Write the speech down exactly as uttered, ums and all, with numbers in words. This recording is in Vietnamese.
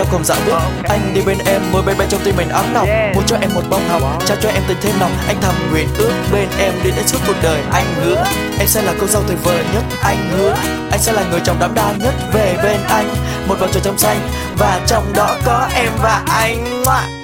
không dạo bước. Anh đi bên em, ngồi bên bên trong tim mình ấm nồng. Muốn cho em một bông hồng, trao cho em tình thêm nồng. Anh thầm nguyện ước bên em đi đến suốt cuộc đời. Anh hứa em sẽ là cô dâu tuyệt vời nhất. Anh hứa anh sẽ là người chồng đảm đang nhất. Về bên anh một bầu trời trong xanh, và trong đó có em và anh.